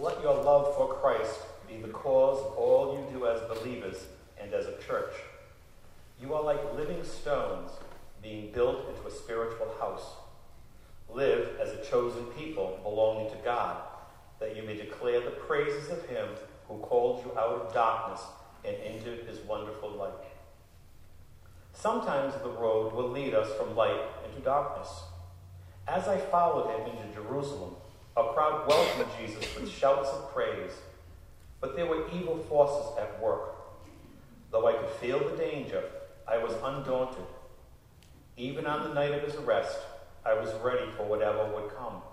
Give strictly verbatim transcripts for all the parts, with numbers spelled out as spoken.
let your love for Christ be the cause of all you do as believers and as a church. You are like living stones being built into a spiritual house. Live as a chosen people belonging to God, that you may declare the praises of him who called you out of darkness and into his wonderful light. Sometimes the road will lead us from light into darkness. As I followed him into Jerusalem, a crowd welcomed Jesus with shouts of praise, but there were evil forces at work. Though I could feel the danger, I was undaunted. Even on the night of his arrest, I was ready for whatever would come.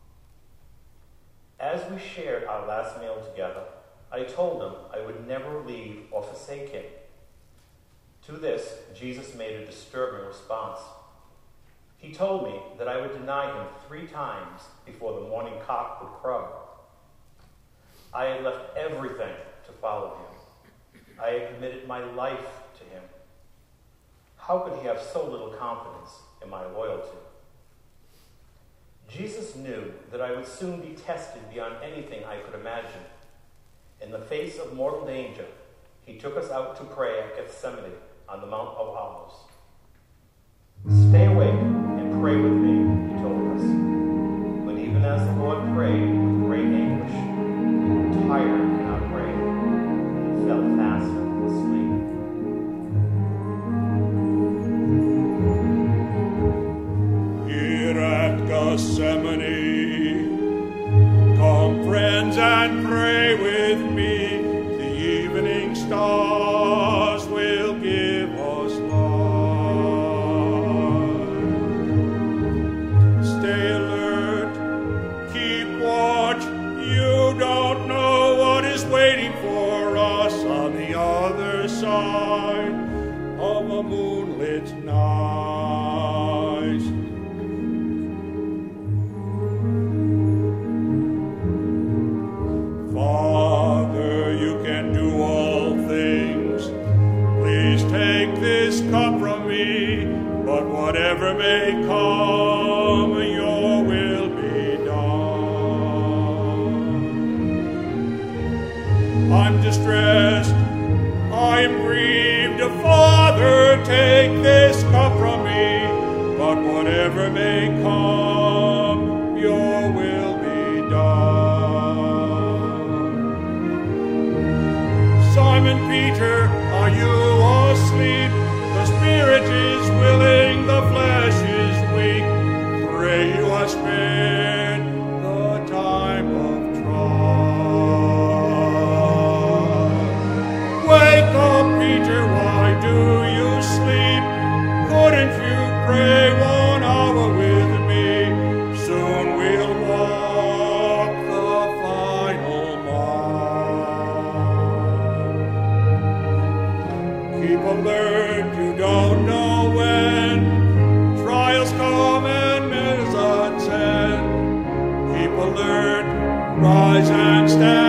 As we shared our last meal together, I told him I would never leave or forsake him. To this, Jesus made a disturbing response. He told me that I would deny him three times before the morning cock would crow. I had left everything to follow him. I had committed my life to him. How could he have so little confidence in my loyalty? Jesus knew that I would soon be tested beyond anything I could imagine. In the face of mortal danger, he took us out to pray at Gethsemane on the Mount of Olives. Stay awake and pray with me, he told us. But even as the Lord prayed with great anguish, he grew tired and outbreak, and fell fast asleep. Here at Gethsemane, come friends and pray with me. The evening stars will give us light. Stay alert, keep watch. You don't know what is waiting for us on the other side of a moonlit night. Come from me, but whatever may come, your will be done. I'm distressed, I'm grieved, Father, take this cup from me, but whatever may come, your will be done. Simon Peter, are you asleep? The spirit is willing, the flesh is weak. Pray you are spared the time of trial. Wake up, Peter, why do you sleep? Couldn't you pray one hour with me? Soon we'll walk the final mile. Keep alert, you don't know when trials come and minutes attend. Keep alert, rise and stand.